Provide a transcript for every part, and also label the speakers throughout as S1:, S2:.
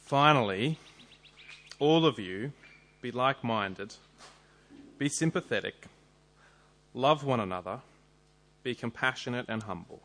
S1: Finally, all of you, be like-minded, be sympathetic, love one another, be compassionate and humble.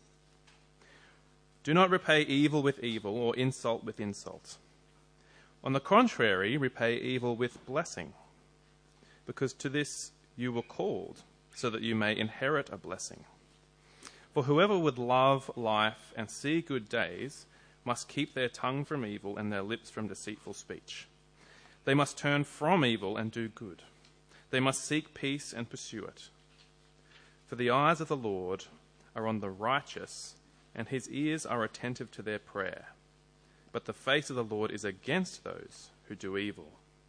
S1: Do not repay evil with evil or insult with insult. On the contrary, repay evil with blessing, because to this you were called, so that you may inherit a blessing. For whoever would love life and see good days must keep their tongue from evil and their lips from deceitful speech. They must turn from evil and do good. They must seek peace and pursue it. For the eyes of the Lord are on the righteous, and his ears are attentive to their prayer. But the face of the Lord is against those who do evil.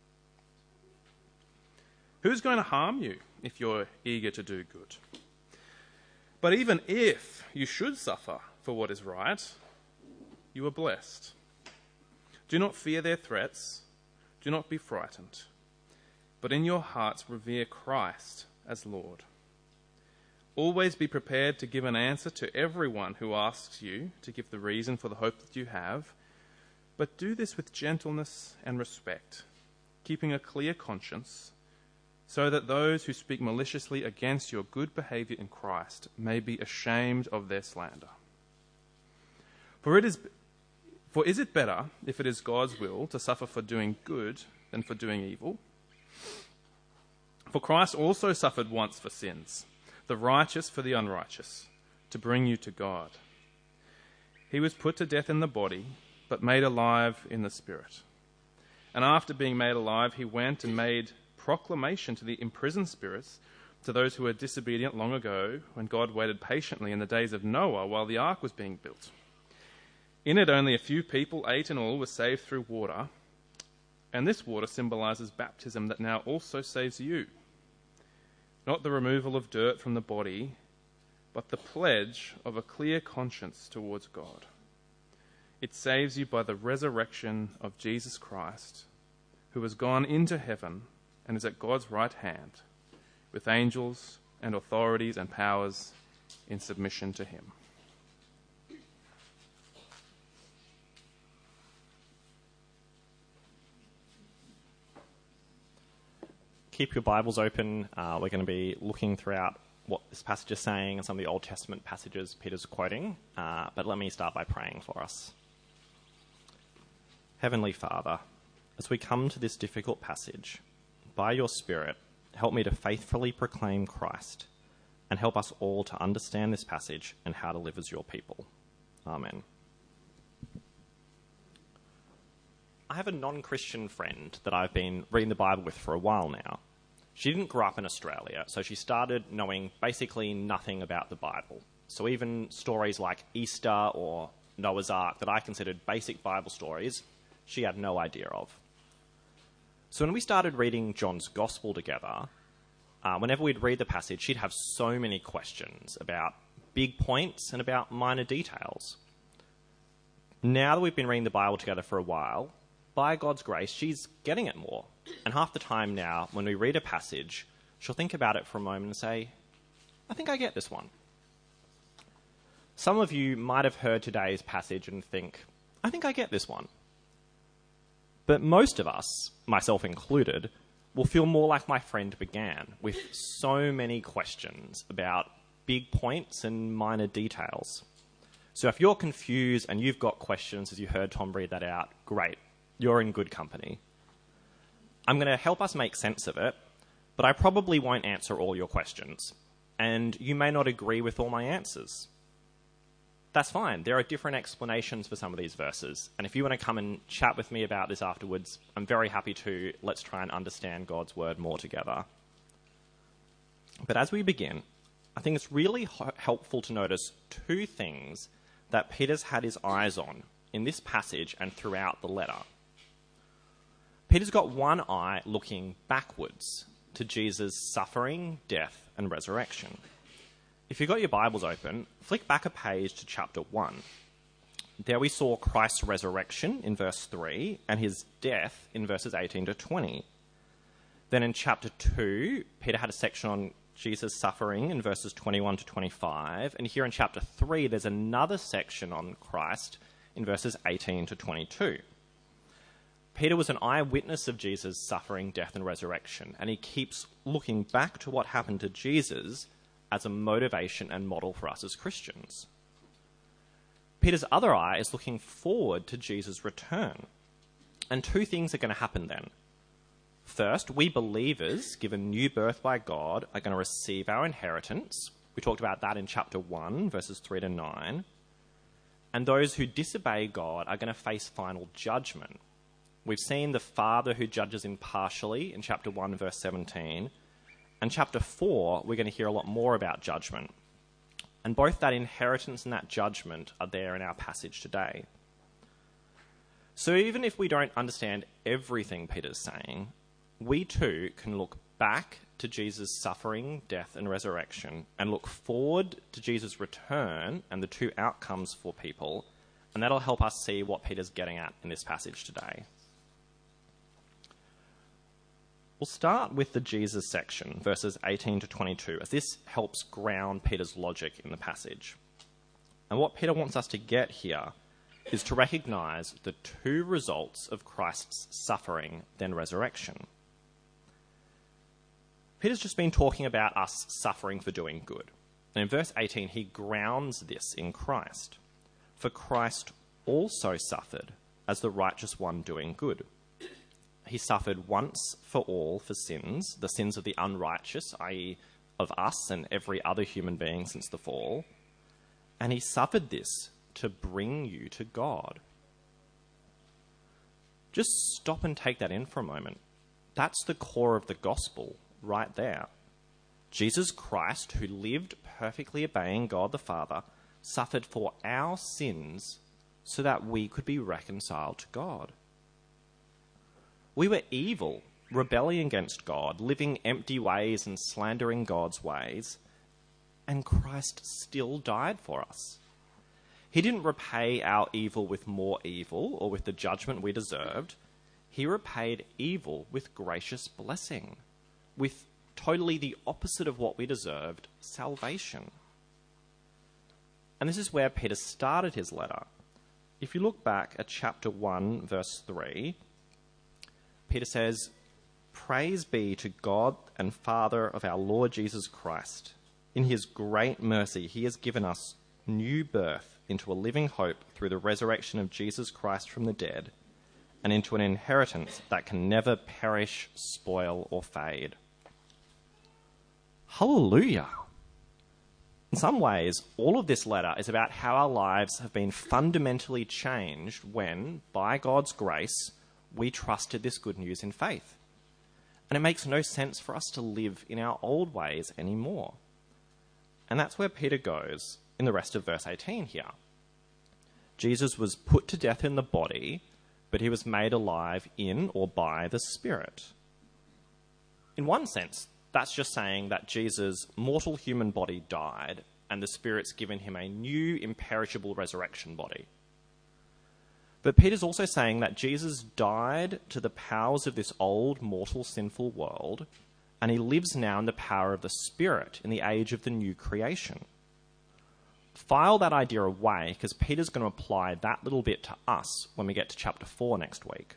S1: Who's going to harm you if you're eager to do good? But even if you should suffer for what is right, you are blessed. Do not fear their threats. Do not be frightened. But in your hearts revere Christ as Lord. Always be prepared to give an answer to everyone who asks you to give the reason for the hope that you have, but do this with gentleness and respect, keeping a clear conscience, so that those who speak maliciously against your good behavior in Christ may be ashamed of their slander. For is it better, if it is God's will, to suffer for doing good than for doing evil? For Christ also suffered once for sins, the righteous for the unrighteous, to bring you to God. He was put to death in the body, but made alive in the spirit. And after being made alive, he went and made proclamation to the imprisoned spirits, to those who were disobedient long ago, when God waited patiently in the days of Noah while the ark was being built. In it only a few people, 8 in all, were saved through water, and this water symbolizes baptism that now also saves you. Not the removal of dirt from the body, but the pledge of a clear conscience towards God. It saves you by the resurrection of Jesus Christ, who has gone into heaven and is at God's right hand, with angels and authorities and powers in submission to him.
S2: Keep your Bibles open. We're going to be looking throughout what this passage is saying and some of the Old Testament passages Peter's quoting. But let me start by praying for us. Heavenly Father, as we come to this difficult passage, by your Spirit, help me to faithfully proclaim Christ and help us all to understand this passage and how to live as your people. Amen. I have a non-Christian friend that I've been reading the Bible with for a while now. She didn't grow up in Australia, so she started knowing basically nothing about the Bible. So even stories like Easter or Noah's Ark that I considered basic Bible stories, she had no idea of. So when we started reading John's Gospel together, whenever we'd read the passage, she'd have so many questions about big points and about minor details. Now that we've been reading the Bible together for a while, by God's grace, she's getting it more. And half the time now, when we read a passage, she'll think about it for a moment and say, I think I get this one. Some of you might have heard today's passage and think, I think I get this one. But most of us, myself included, will feel more like my friend began, with so many questions about big points and minor details. So if you're confused and you've got questions as you heard Tom read that out, great. You're in good company. I'm going to help us make sense of it, but I probably won't answer all your questions, and you may not agree with all my answers. That's fine. There are different explanations for some of these verses, and if you want to come and chat with me about this afterwards, I'm very happy to. Let's try and understand God's word more together. But as we begin, I think it's really helpful to notice two things that Peter's had his eyes on in this passage and throughout the letter. Peter's got one eye looking backwards to Jesus' suffering, death, and resurrection. If you've got your Bibles open, flick back a page to chapter 1. There we saw Christ's resurrection in verse 3 and his death in verses 18 to 20. Then in chapter 2, Peter had a section on Jesus' suffering in verses 21 to 25. And here in chapter 3, there's another section on Christ in verses 18 to 22. Peter was an eyewitness of Jesus' suffering, death, and resurrection, and he keeps looking back to what happened to Jesus as a motivation and model for us as Christians. Peter's other eye is looking forward to Jesus' return. And two things are going to happen then. First, we believers, given new birth by God, are going to receive our inheritance. We talked about that in chapter 1, verses 3 to 9. And those who disobey God are going to face final judgment. We've seen the Father who judges impartially in chapter 1, verse 17. And chapter 4, we're going to hear a lot more about judgment. And both that inheritance and that judgment are there in our passage today. So even if we don't understand everything Peter's saying, we too can look back to Jesus' suffering, death, and resurrection, and look forward to Jesus' return and the two outcomes for people, and that'll help us see what Peter's getting at in this passage today. We'll start with the Jesus section, verses 18 to 22, as this helps ground Peter's logic in the passage. And what Peter wants us to get here is to recognise the two results of Christ's suffering, then resurrection. Peter's just been talking about us suffering for doing good. And in verse 18, he grounds this in Christ. For Christ also suffered as the righteous one doing good. He suffered once for all for sins, the sins of the unrighteous, i.e. of us and every other human being since the fall. And he suffered this to bring you to God. Just stop and take that in for a moment. That's the core of the gospel right there. Jesus Christ, who lived perfectly obeying God the Father, suffered for our sins so that we could be reconciled to God. We were evil, rebelling against God, living empty ways and slandering God's ways, and Christ still died for us. He didn't repay our evil with more evil or with the judgment we deserved. He repaid evil with gracious blessing, with totally the opposite of what we deserved, salvation. And this is where Peter started his letter. If you look back at chapter 1, verse 3, Peter says, "Praise be to God and Father of our Lord Jesus Christ. In his great mercy, he has given us new birth into a living hope through the resurrection of Jesus Christ from the dead, and into an inheritance that can never perish, spoil, or fade." Hallelujah! In some ways, all of this letter is about how our lives have been fundamentally changed when, by God's grace, we trusted this good news in faith. And it makes no sense for us to live in our old ways anymore. And that's where Peter goes in the rest of verse 18 here. Jesus was put to death in the body, but he was made alive in or by the Spirit. In one sense, that's just saying that Jesus' mortal human body died, and the Spirit's given him a new imperishable resurrection body. But Peter's also saying that Jesus died to the powers of this old, mortal, sinful world, and he lives now in the power of the Spirit in the age of the new creation. File that idea away, because Peter's going to apply that little bit to us when we get to chapter 4 next week.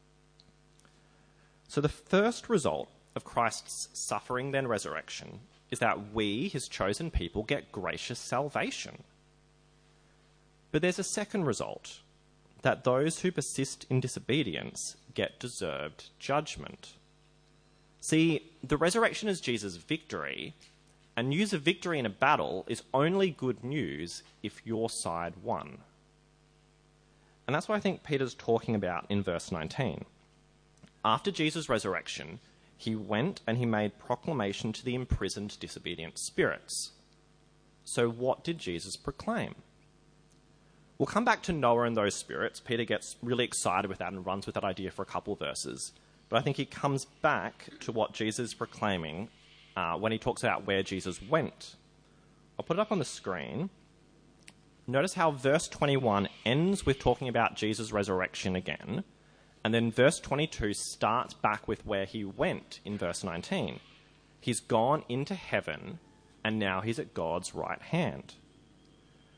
S2: So the first result of Christ's suffering, then resurrection, is that we, his chosen people, get gracious salvation. But there's a second result, that those who persist in disobedience get deserved judgment. See, the resurrection is Jesus' victory, and news of victory in a battle is only good news if your side won. And that's what I think Peter's talking about in verse 19. After Jesus' resurrection, he went and he made proclamation to the imprisoned disobedient spirits. So what did Jesus proclaim? We'll come back to Noah and those spirits. Peter gets really excited with that and runs with that idea for a couple of verses. But I think he comes back to what Jesus is proclaiming when he talks about where Jesus went. I'll put it up on the screen. Notice how verse 21 ends with talking about Jesus' resurrection again, and then verse 22 starts back with where he went in verse 19. He's gone into heaven, and now he's at God's right hand.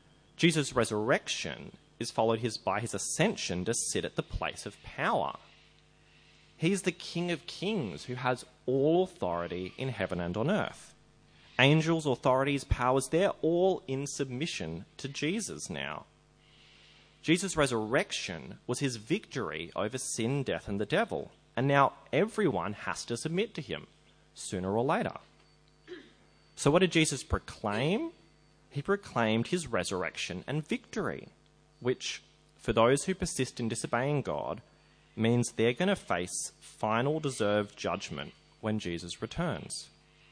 S2: Jesus' resurrection is followed by his ascension to sit at the place of power He's the King of Kings who has all authority in heaven and on earth. Angels, authorities, powers, they're all in submission to Jesus now. Jesus' resurrection was his victory over sin, death, and the devil. And now everyone has to submit to him, sooner or later. So what did Jesus proclaim? He proclaimed his resurrection and victory, which, for those who persist in disobeying God, means they're going to face final deserved judgment when Jesus returns.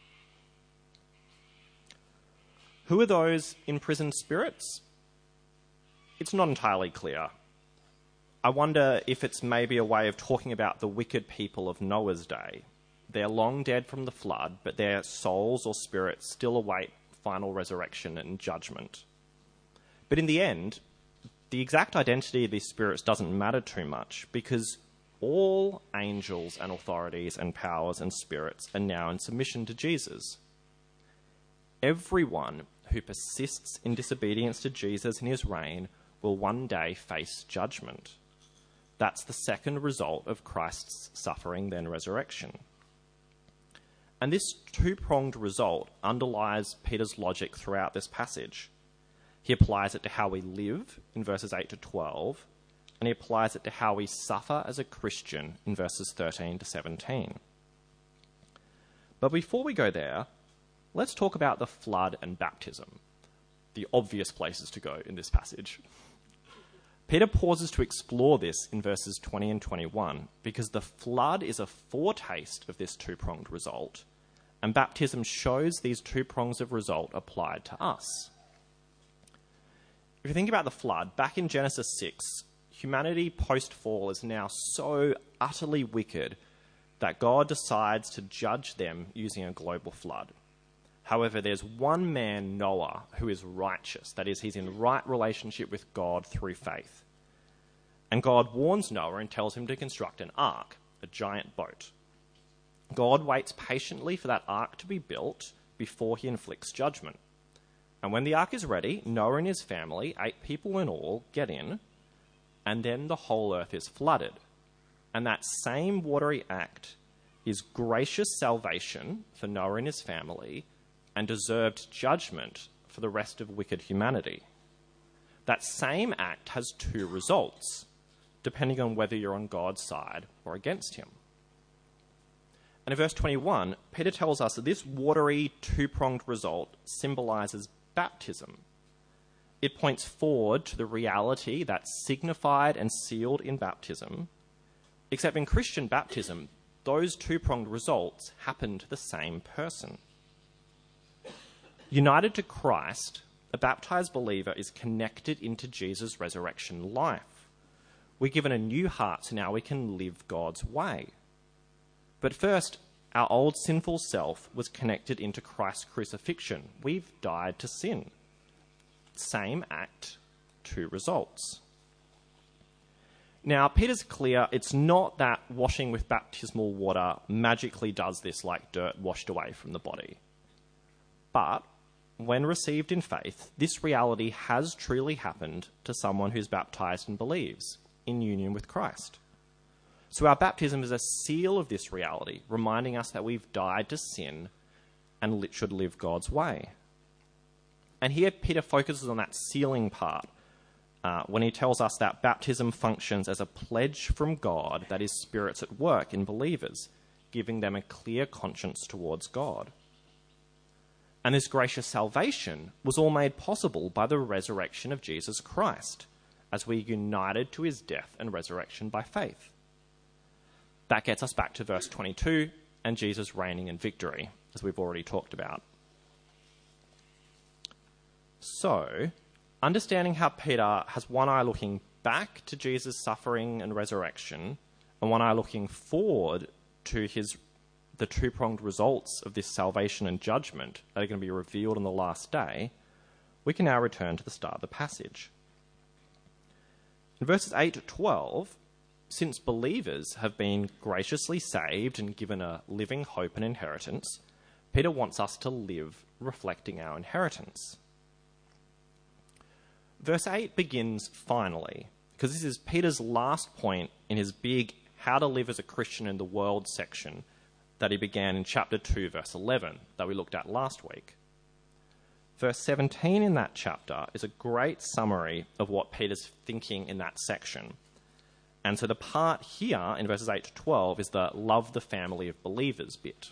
S2: Who are those imprisoned spirits? It's not entirely clear. I wonder if it's maybe a way of talking about the wicked people of Noah's day. They're long dead from the flood, but their souls or spirits still await final resurrection and judgment. But in the end, the exact identity of these spirits doesn't matter too much, because all angels and authorities and powers and spirits are now in submission to Jesus. Everyone who persists in disobedience to Jesus and his reign will one day face judgment. That's the second result of Christ's suffering, then resurrection. And this two-pronged result underlies Peter's logic throughout this passage. He applies it to how we live in verses 8 to 12, and he applies it to how we suffer as a Christian in verses 13 to 17. But before we go there, let's talk about the flood and baptism, the obvious places to go in this passage. Peter pauses to explore this in verses 20 and 21 because the flood is a foretaste of this two-pronged result, and baptism shows these two prongs of result applied to us. If you think about the flood, back in Genesis 6, humanity post-fall is now so utterly wicked that God decides to judge them using a global flood. However, there's one man, Noah, who is righteous. That is, he's in right relationship with God through faith. And God warns Noah and tells him to construct an ark, a giant boat. God waits patiently for that ark to be built before he inflicts judgment. And when the ark is ready, Noah and his family, 8 people in all, get in, and then the whole earth is flooded. And that same watery act is gracious salvation for Noah and his family, and deserved judgment for the rest of wicked humanity. That same act has two results, depending on whether you're on God's side or against him. And in verse 21, Peter tells us that this watery, two-pronged result symbolizes baptism. It points forward to the reality that's signified and sealed in baptism, except in Christian baptism, those two-pronged results happen to the same person. United to Christ, a baptized believer is connected into Jesus' resurrection life. We're given a new heart so now we can live God's way. But first, our old sinful self was connected into Christ's crucifixion. We've died to sin. Same act, two results. Now, Peter's clear it's not that washing with baptismal water magically does this like dirt washed away from the body. But when received in faith, this reality has truly happened to someone who's baptized and believes in union with Christ. So our baptism is a seal of this reality, reminding us that we've died to sin and should live God's way. And here Peter focuses on that sealing part when he tells us that baptism functions as a pledge from God that his Spirit's at work in believers, giving them a clear conscience towards God. And this gracious salvation was all made possible by the resurrection of Jesus Christ, as we are united to his death and resurrection by faith. That gets us back to verse 22 and Jesus reigning in victory, as we've already talked about. So, understanding how Peter has one eye looking back to Jesus' suffering and resurrection, and one eye looking forward to the two-pronged results of this salvation and judgment that are going to be revealed on the last day, we can now return to the start of the passage. In verses 8 to 12, since believers have been graciously saved and given a living hope and inheritance, Peter wants us to live reflecting our inheritance. Verse 8 begins finally, because this is Peter's last point in his big how to live as a Christian in the world section that he began in chapter 2, verse 11, that we looked at last week. Verse 17 in that chapter is a great summary of what Peter's thinking in that section. And so the part here in verses 8 to 12 is the love the family of believers bit.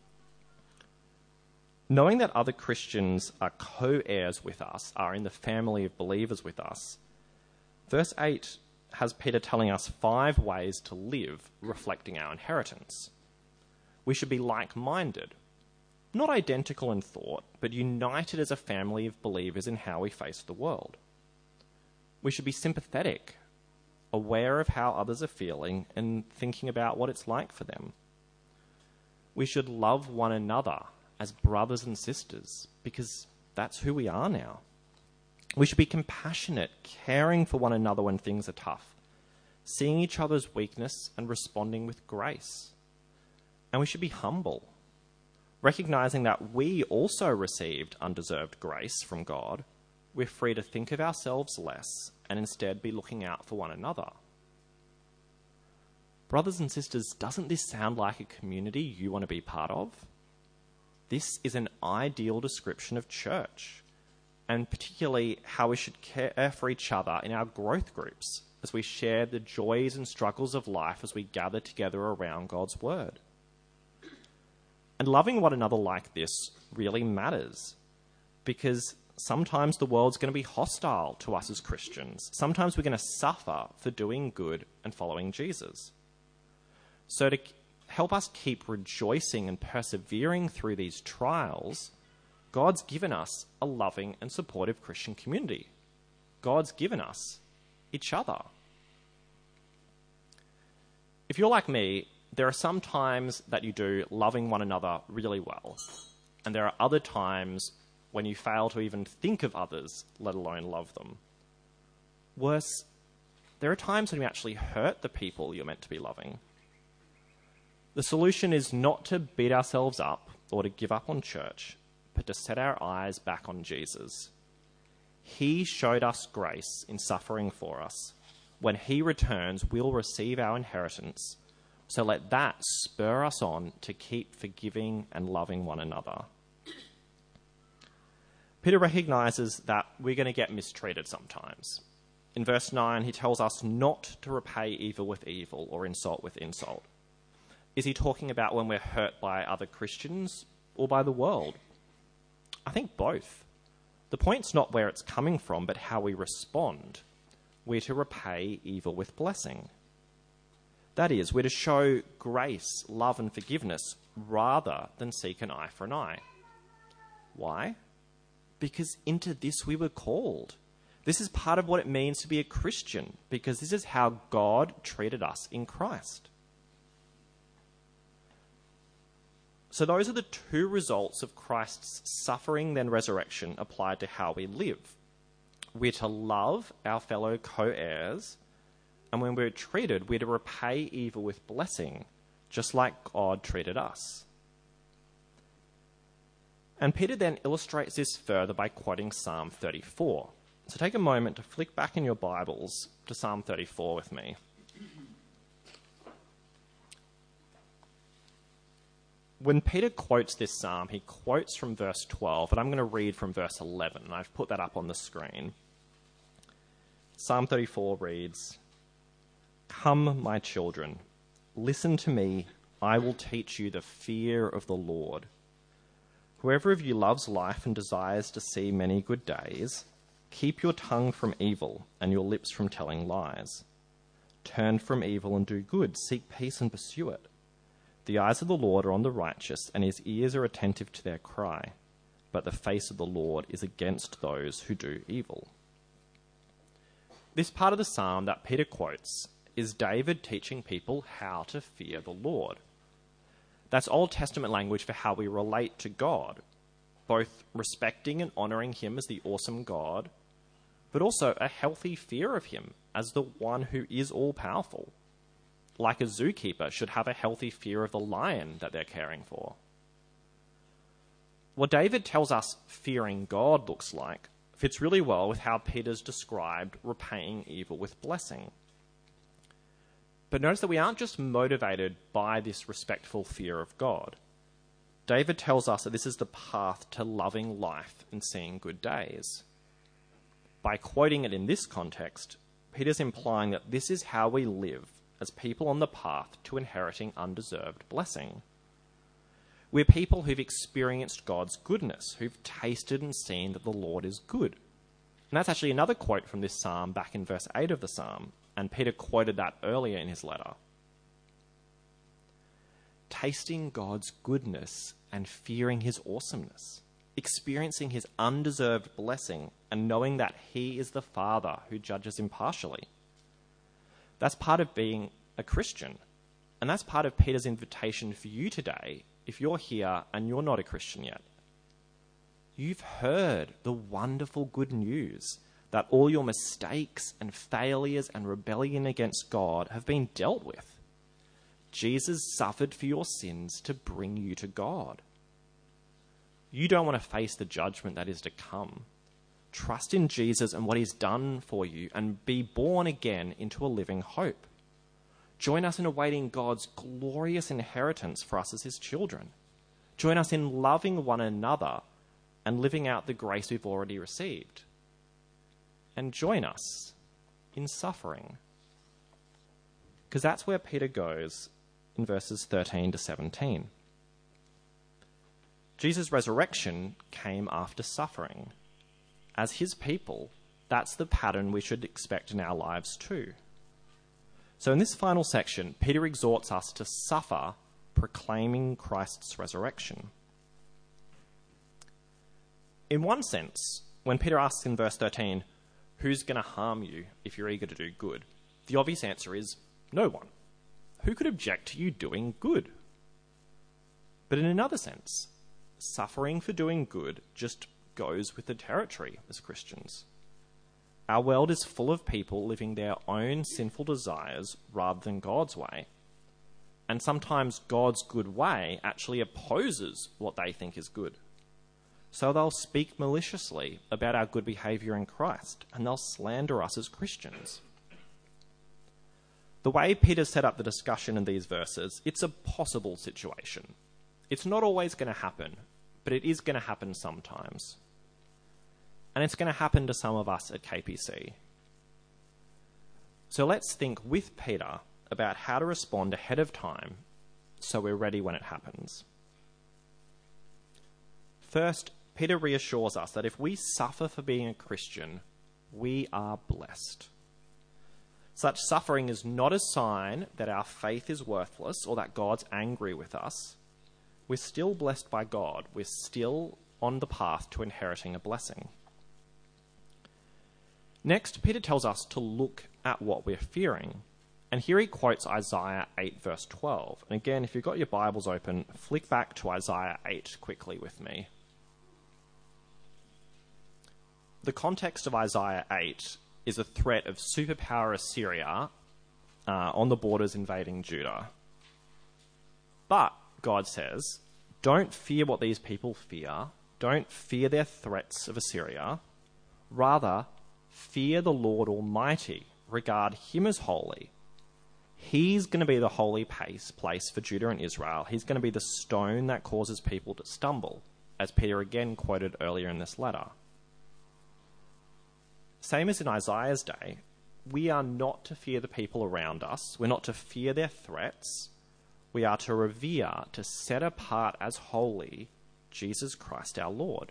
S2: Knowing that other Christians are co-heirs with us, are in the family of believers with us, verse 8 has Peter telling us 5 ways to live reflecting our inheritance. We should be like-minded, not identical in thought, but united as a family of believers in how we face the world. We should be sympathetic, aware of how others are feeling and thinking about what it's like for them. We should love one another as brothers and sisters, because that's who we are now. We should be compassionate, caring for one another when things are tough, seeing each other's weakness and responding with grace. And we should be humble, recognizing that we also received undeserved grace from God. We're free to think of ourselves less and instead be looking out for one another. Brothers and sisters, doesn't this sound like a community you want to be part of? This is an ideal description of church, and particularly how we should care for each other in our growth groups as we share the joys and struggles of life as we gather together around God's word. And loving one another like this really matters, because sometimes the world's going to be hostile to us as Christians. Sometimes we're going to suffer for doing good and following Jesus. So to help us keep rejoicing and persevering through these trials, God's given us a loving and supportive Christian community. God's given us each other. If you're like me, there are some times that you do loving one another really well, and there are other times when you fail to even think of others, let alone love them. Worse, there are times when you actually hurt the people you're meant to be loving. The solution is not to beat ourselves up or to give up on church, but to set our eyes back on Jesus. He showed us grace in suffering for us. When he returns, we'll receive our inheritance. So let that spur us on to keep forgiving and loving one another. Peter recognizes that we're going to get mistreated sometimes. In verse 9, he tells us not to repay evil with evil or insult with insult. Is he talking about when we're hurt by other Christians or by the world? I think both. The point's not where it's coming from, but how we respond. We're to repay evil with blessing. That is, we're to show grace, love, and forgiveness rather than seek an eye for an eye. Why? Because into this we were called. This is part of what it means to be a Christian, because this is how God treated us in Christ. So those are the 2 results of Christ's suffering then resurrection applied to how we live. We're to love our fellow co-heirs, and when we're treated, we're to repay evil with blessing, just like God treated us. And Peter then illustrates this further by quoting Psalm 34. So take a moment to flick back in your Bibles to Psalm 34 with me. When Peter quotes this psalm, he quotes from verse 12, and I'm going to read from verse 11, and I've put that up on the screen. Psalm 34 reads, "Come, my children, listen to me, I will teach you the fear of the Lord. Whoever of you loves life and desires to see many good days, keep your tongue from evil and your lips from telling lies. Turn from evil and do good, seek peace and pursue it. The eyes of the Lord are on the righteous, and his ears are attentive to their cry. But the face of the Lord is against those who do evil." This part of the psalm that Peter quotes is David teaching people how to fear the Lord. That's Old Testament language for how we relate to God, both respecting and honouring him as the awesome God, but also a healthy fear of him as the one who is all-powerful. Like a zookeeper should have a healthy fear of the lion that they're caring for. What David tells us fearing God looks like fits really well with how Peter's described repaying evil with blessing. But notice that we aren't just motivated by this respectful fear of God. David tells us that this is the path to loving life and seeing good days. By quoting it in this context, Peter's implying that this is how we live as people on the path to inheriting undeserved blessing. We're people who've experienced God's goodness, who've tasted and seen that the Lord is good. And that's actually another quote from this psalm back in verse 8 of the psalm, and Peter quoted that earlier in his letter. Tasting God's goodness and fearing his awesomeness, experiencing his undeserved blessing and knowing that he is the Father who judges impartially. That's part of being a Christian. And that's part of Peter's invitation for you today if you're here and you're not a Christian yet. You've heard the wonderful good news that all your mistakes and failures and rebellion against God have been dealt with. Jesus suffered for your sins to bring you to God. You don't want to face the judgment that is to come. Trust in Jesus and what he's done for you and be born again into a living hope. Join us in awaiting God's glorious inheritance for us as his children. Join us in loving one another and living out the grace we've already received. And join us in suffering. Because that's where Peter goes in verses 13 to 17. Jesus' resurrection came after suffering. As his people, that's the pattern we should expect in our lives too. So in this final section, Peter exhorts us to suffer, proclaiming Christ's resurrection. In one sense, when Peter asks in verse 13, who's going to harm you if you're eager to do good? The obvious answer is no one. Who could object to you doing good? But in another sense, suffering for doing good just goes with the territory as Christians. Our world is full of people living their own sinful desires rather than God's way. And sometimes God's good way actually opposes what they think is good. So they'll speak maliciously about our good behaviour in Christ, and they'll slander us as Christians. The way Peter set up the discussion in these verses, it's a possible situation. It's not always going to happen, but it is going to happen sometimes. And it's going to happen to some of us at KPC. So let's think with Peter about how to respond ahead of time so we're ready when it happens. First, Peter reassures us that if we suffer for being a Christian, we are blessed. Such suffering is not a sign that our faith is worthless or that God's angry with us. We're still blessed by God. We're still on the path to inheriting a blessing. Next, Peter tells us to look at what we're fearing. And here he quotes Isaiah 8, verse 12. And again, if you've got your Bibles open, flick back to Isaiah 8 quickly with me. The context of Isaiah 8 is a threat of superpower Assyria on the borders invading Judah. But, God says, don't fear what these people fear. Don't fear their threats of Assyria. Rather, fear the Lord Almighty. Regard him as holy. He's going to be the holy place for Judah and Israel. He's going to be the stone that causes people to stumble, as Peter again quoted earlier in this letter. Same as in Isaiah's day, we are not to fear the people around us. We're not to fear their threats. We are to revere, to set apart as holy, Jesus Christ our Lord.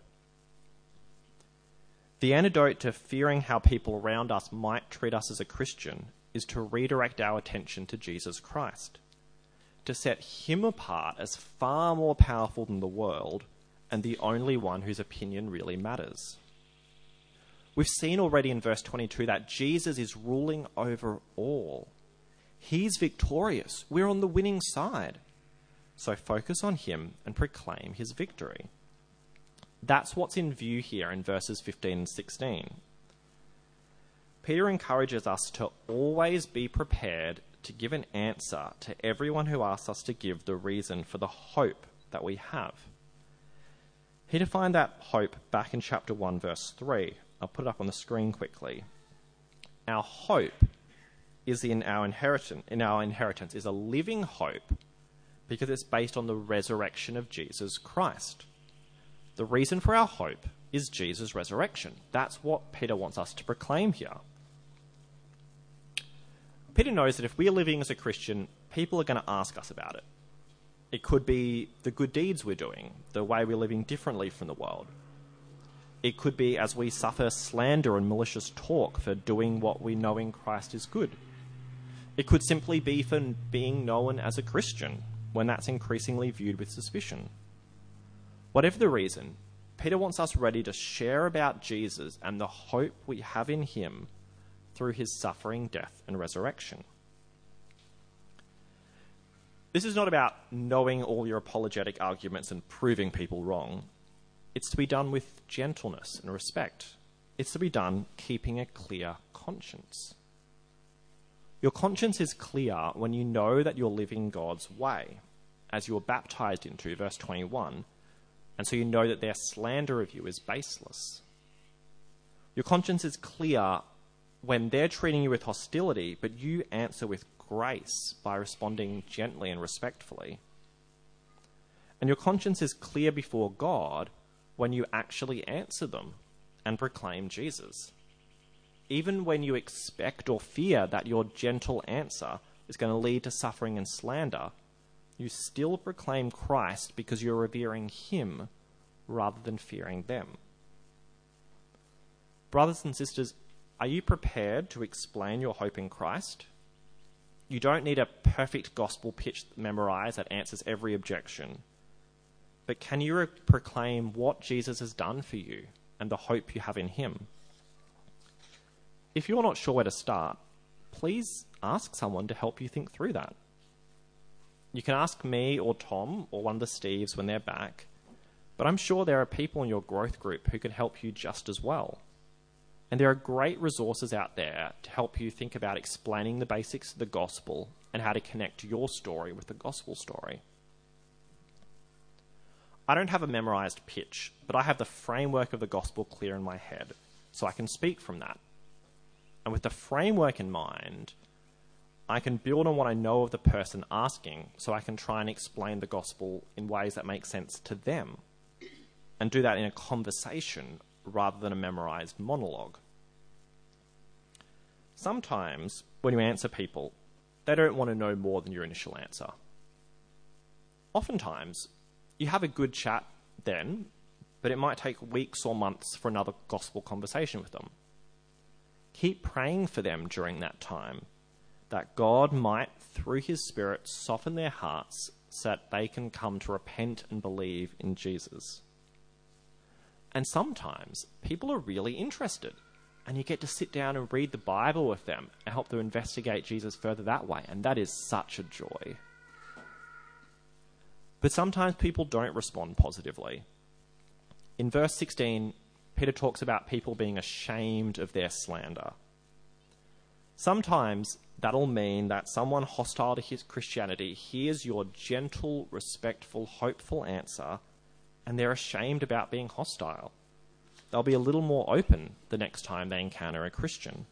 S2: The antidote to fearing how people around us might treat us as a Christian is to redirect our attention to Jesus Christ, to set him apart as far more powerful than the world and the only one whose opinion really matters. We've seen already in verse 22 that Jesus is ruling over all. He's victorious. We're on the winning side. So focus on him and proclaim his victory. That's what's in view here in verses 15 and 16. Peter encourages us to always be prepared to give an answer to everyone who asks us to give the reason for the hope that we have. He defined that hope back in chapter 1, verse 3. I'll put it up on the screen quickly. Our hope is in our inheritance is a living hope because it's based on the resurrection of Jesus Christ. The reason for our hope is Jesus' resurrection. That's what Peter wants us to proclaim here. Peter knows that if we are living as a Christian, people are going to ask us about it. It could be the good deeds we're doing, the way we're living differently from the world. It could be as we suffer slander and malicious talk for doing what we know in Christ is good. It could simply be for being known as a Christian, when that's increasingly viewed with suspicion. Whatever the reason, Peter wants us ready to share about Jesus and the hope we have in him through his suffering, death, and resurrection. This is not about knowing all your apologetic arguments and proving people wrong. It's to be done with gentleness and respect. It's to be done keeping a clear conscience. Your conscience is clear when you know that you're living God's way, as you were baptized into, verse 21, and so you know that their slander of you is baseless. Your conscience is clear when they're treating you with hostility, but you answer with grace by responding gently and respectfully. And your conscience is clear before God when you actually answer them and proclaim Jesus. Even when you expect or fear that your gentle answer is going to lead to suffering and slander, you still proclaim Christ because you're revering him rather than fearing them. Brothers and sisters, are you prepared to explain your hope in Christ? You don't need a perfect gospel pitch memorized that answers every objection. But can you proclaim what Jesus has done for you and the hope you have in him? If you're not sure where to start, please ask someone to help you think through that. You can ask me or Tom or one of the Steves when they're back, but I'm sure there are people in your growth group who can help you just as well. And there are great resources out there to help you think about explaining the basics of the gospel and how to connect your story with the gospel story. I don't have a memorized pitch, but I have the framework of the gospel clear in my head, so I can speak from that. And with the framework in mind, I can build on what I know of the person asking, so I can try and explain the gospel in ways that make sense to them, and do that in a conversation rather than a memorized monologue. Sometimes, when you answer people, they don't want to know more than your initial answer. Oftentimes, you have a good chat then, but it might take weeks or months for another gospel conversation with them. Keep praying for them during that time, that God might, through his Spirit, soften their hearts so that they can come to repent and believe in Jesus. And sometimes people are really interested, and you get to sit down and read the Bible with them and help them investigate Jesus further that way, and that is such a joy. But sometimes people don't respond positively. In verse 16, Peter talks about people being ashamed of their slander. Sometimes that'll mean that someone hostile to his Christianity hears your gentle, respectful, hopeful answer, and they're ashamed about being hostile. They'll be a little more open the next time they encounter a Christian.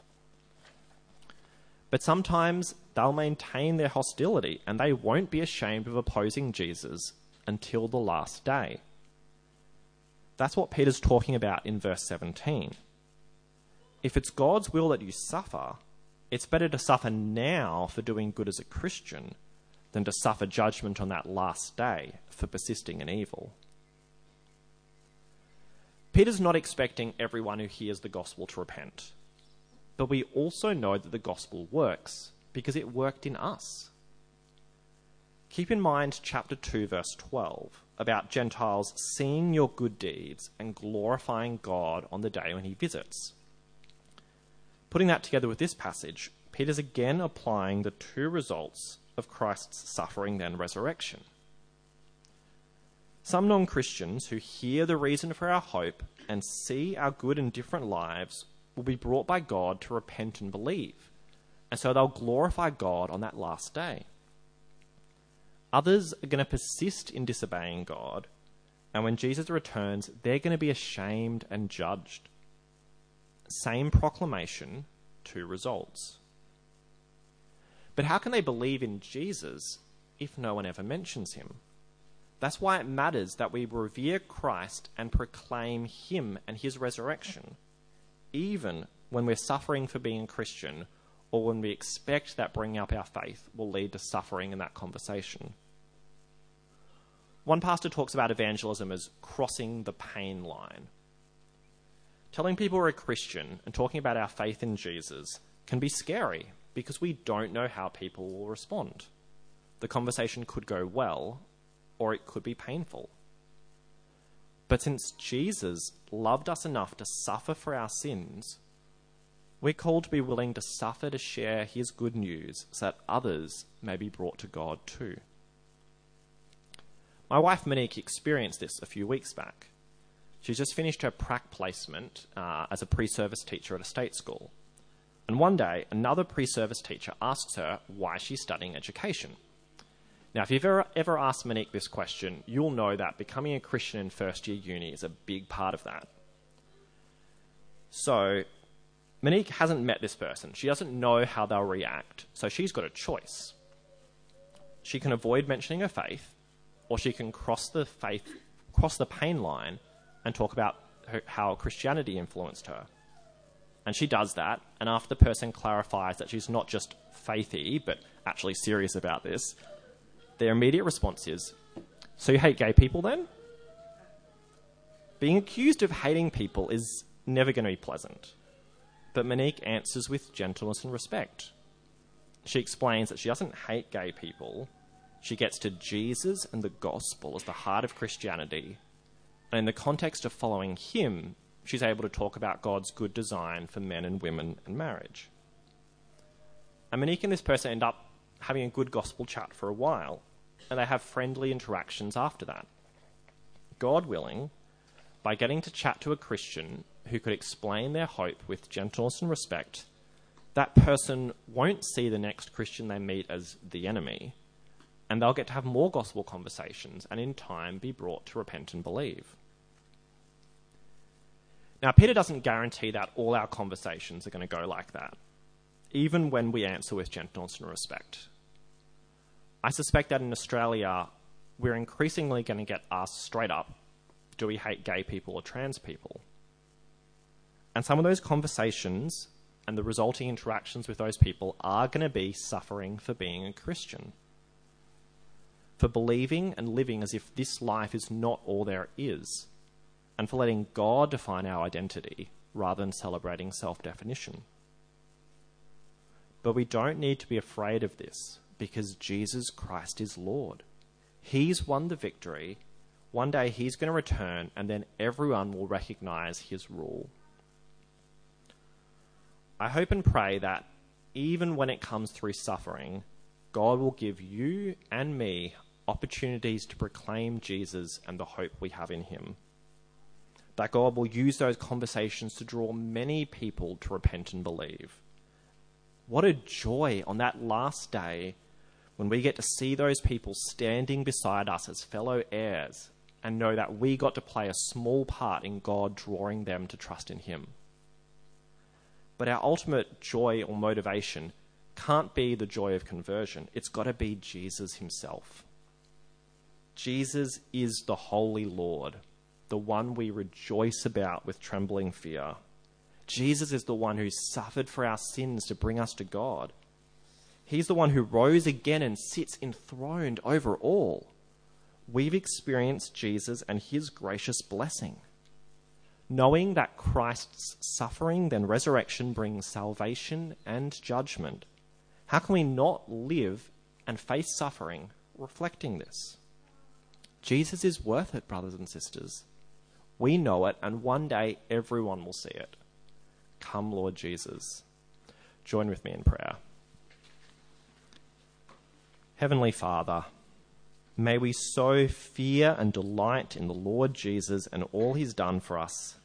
S2: But sometimes they'll maintain their hostility, and they won't be ashamed of opposing Jesus until the last day. That's what Peter's talking about in verse 17. If it's God's will that you suffer, it's better to suffer now for doing good as a Christian than to suffer judgment on that last day for persisting in evil. Peter's not expecting everyone who hears the gospel to repent, but we also know that the gospel works because it worked in us. Keep in mind chapter 2, verse 12, about Gentiles seeing your good deeds and glorifying God on the day when he visits. Putting that together with this passage, Peter's again applying the two results of Christ's suffering then resurrection. Some non-Christians who hear the reason for our hope and see our good and different lives will be brought by God to repent and believe, and so they'll glorify God on that last day. Others are going to persist in disobeying God, and when Jesus returns, they're going to be ashamed and judged. Same proclamation, two results. But how can they believe in Jesus if no one ever mentions him? That's why it matters that we revere Christ and proclaim him and his resurrection, even when we're suffering for being a Christian or when we expect that bringing up our faith will lead to suffering in that conversation. One pastor talks about evangelism as crossing the pain line. Telling people we're a Christian and talking about our faith in Jesus can be scary because we don't know how people will respond. The conversation could go well, or it could be painful. But since Jesus loved us enough to suffer for our sins, we're called to be willing to suffer to share his good news so that others may be brought to God too. My wife Monique experienced this a few weeks back. She's just finished her prac placement as a pre-service teacher at a state school. And one day, another pre-service teacher asks her why she's studying education. Now, if you've ever asked Monique this question, you'll know that becoming a Christian in first year uni is a big part of that. So, Monique hasn't met this person. She doesn't know how they'll react, so she's got a choice. She can avoid mentioning her faith, or she can cross the pain line and talk about how Christianity influenced her. And she does that, and after the person clarifies that she's not just faithy, but actually serious about this, their immediate response is, "So you hate gay people then?" Being accused of hating people is never going to be pleasant. But Monique answers with gentleness and respect. She explains that she doesn't hate gay people. She gets to Jesus and the gospel as the heart of Christianity. And in the context of following him, she's able to talk about God's good design for men and women and marriage. And Monique and this person end up having a good gospel chat for a while, and they have friendly interactions after that. God willing, by getting to chat to a Christian who could explain their hope with gentleness and respect, that person won't see the next Christian they meet as the enemy, and they'll get to have more gospel conversations and in time be brought to repent and believe. Now, Peter doesn't guarantee that all our conversations are going to go like that, even when we answer with gentleness and respect. I suspect that in Australia, we're increasingly going to get asked straight up, do we hate gay people or trans people? And some of those conversations and the resulting interactions with those people are going to be suffering for being a Christian, for believing and living as if this life is not all there is, and for letting God define our identity rather than celebrating self-definition. But we don't need to be afraid of this because Jesus Christ is Lord. He's won the victory. One day he's going to return and then everyone will recognize his rule. I hope and pray that even when it comes through suffering, God will give you and me opportunities to proclaim Jesus and the hope we have in him. That God will use those conversations to draw many people to repent and believe. What a joy on that last day when we get to see those people standing beside us as fellow heirs and know that we got to play a small part in God drawing them to trust in him. But our ultimate joy or motivation can't be the joy of conversion. It's got to be Jesus himself. Jesus is the Holy Lord, the one we rejoice about with trembling fear. Jesus is the one who suffered for our sins to bring us to God. He's the one who rose again and sits enthroned over all. We've experienced Jesus and his gracious blessing. Knowing that Christ's suffering, then resurrection, brings salvation and judgment, how can we not live and face suffering reflecting this? Jesus is worth it, brothers and sisters. We know it, and one day everyone will see it. Come, Lord Jesus. Join with me in prayer. Heavenly Father, may we so fear and delight in the Lord Jesus and all he's done for us